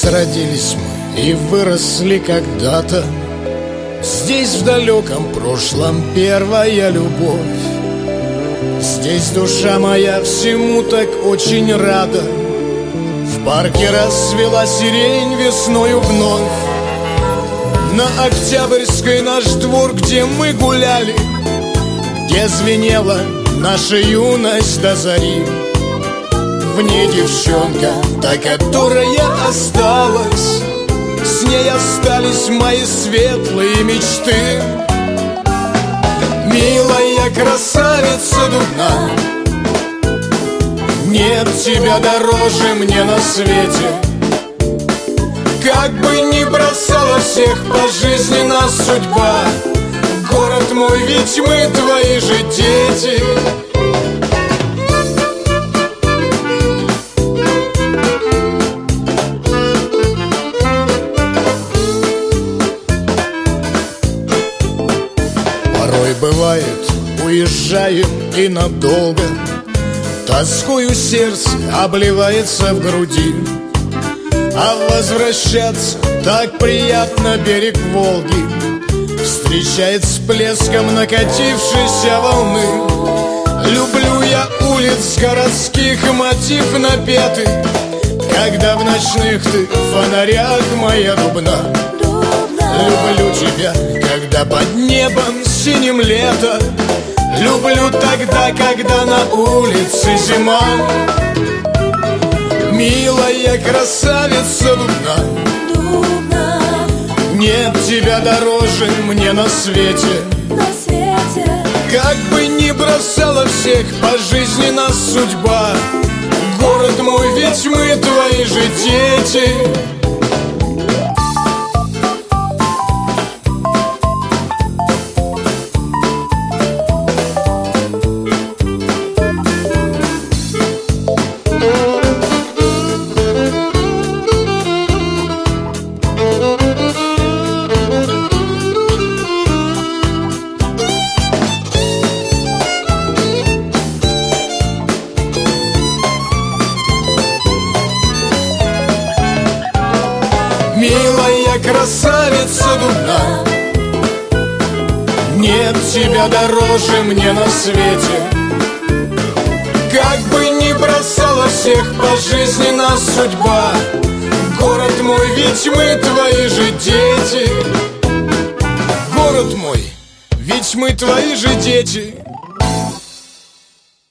Здесь родились мы и выросли когда-то. Здесь в далеком прошлом первая любовь. Здесь душа моя всему так очень рада. В парке расцвела сирень весною вновь. На Октябрьской наш двор, где мы гуляли, где звенела наша юность до зари. В ней девчонка, та, которая осталась, с ней остались мои светлые мечты. Милая красавица Дубна, нет тебя дороже мне на свете. Как бы ни бросала всех по жизни нас судьба, город мой, ведь мы твои же дети. Порой бывает, уезжаем и надолго, тоскою сердце обливается в груди. А возвращаться так приятно, берег Волги встречает с плеском накатившейся волны. Люблю я улиц городских мотив напетый, когда в ночных ты фонарях моя Дубна. Люблю тебя, когда под небом синим лето. Люблю тогда, когда на улице зима. Милая красавица Дубна, нет тебя дороже мне на свете. Как бы ни бросала всех по жизни нас судьба, город мой, ведь мы твои же дети. Милая красавица Дубна, нет тебя дороже мне на свете. Как бы ни бросала всех по жизни нас судьба, город мой, ведь мы твои же дети. Город мой, ведь мы твои же дети.